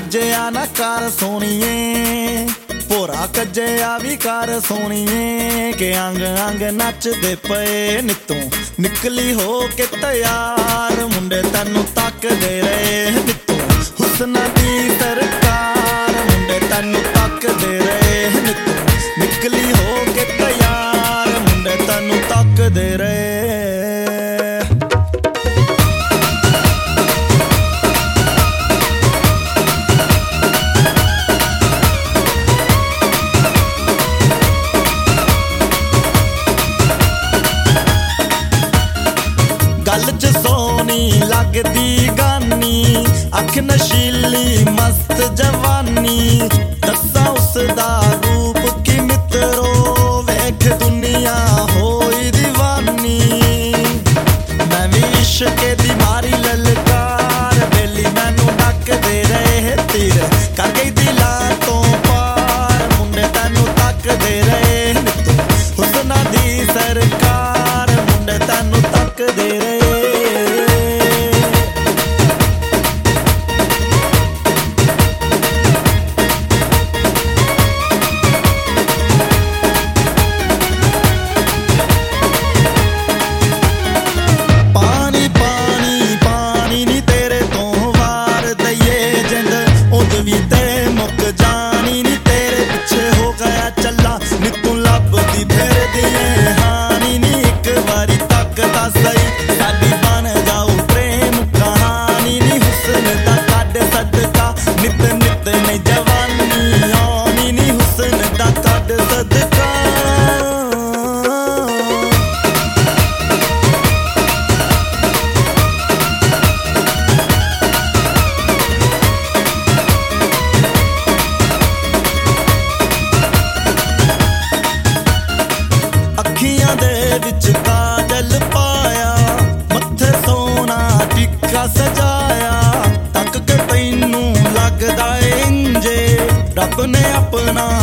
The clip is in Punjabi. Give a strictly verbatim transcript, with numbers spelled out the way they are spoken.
ਕੱਜਿਆ ਨਾ ਕਰ ਸੋਣੀਏ, ਭੋਰਾ ਕੱਜਿਆ ਵੀ ਕਰ ਸੋਣੀਏ, ਕਿ ਅੰਗ ਅੰਗ ਨੱਚਦੇ ਪਏ ਨਿੱਤੋਂ ਨਿਕਲੀ ਹੋ ਕੇ ਤਿਆਰ। ਮੁੰਡੇ ਤੈਨੂੰ ਤੱਕਦੇ ਰਹੇ ਨਿੱਤੋਂ ਹੁਸਨਾਂ ਦੀ ਸਰਕਾਰ, ਮੁੰਡੇ ਤੈਨੂੰ ਤੱਕਦੇ ਰਹੇ ਨਿੱਤੋਂ ਨਿਕਲੀ ਹੋ ਕੇ ਤਿਆਰ, ਮੁੰਡੇ ਤੈਨੂੰ ਤੱਕਦੇ ਰਹੇ। ਗੱਲ ਚ ਸੋਹਣੀ ਲੱਗਦੀ ਗਾਨੀ, ਅੱਖ ਨਸ਼ੀਲੀ ਮਸਤ ਜਵਾਨੀ, ਦੱਸਾਂ ਉਸਦਾ ਰੂਪ ਕੀ ਮਿੱਤਰੋ, ਵੇਖ ਦੁਨੀਆ ਹੋਈ ਦੀਵਾਨੀ। ਮੈਂ ਵੀ ਇਸ਼ਕੇ ਦੀ ਮਾਰੀ ਲਲਕਾਰ, ਬੇਲੀ ਮੈਨੂੰ ਡੱਕਦੇ ਰਹੇ ਤੀਰ, ਕਰ ਗਈ ਦਿਲਾਂ ਤੋਂ ਪਾਰ। ਮੁੰਡੇ ਤੈਨੂੰ ਤੱਕਦੇ ਰਹੇ ਨਿੱਤੋਂ ਹੁਸਨਾਂ ਦੀ ਸਰਕਾਰ, ਮੁੰਡੇ ਤੈਨੂੰ ਤੱਕਦੇ ਰਹੇ। ਅੱਖੀਆਂ ਦੇ ਵਿੱਚ ਕਾਜਲ ਪਾਇਆ, ਮੱਥੇ ਸੋਹਣਾ ਟਿੱਕਾ ਸਜਾਇਆ, ਤੱਕ ਕੇ ਤੈਨੂੰ ਲੱਗਦਾ ਇੰਜੇ ਰੱਬ ਨੇ ਆਪਣਾ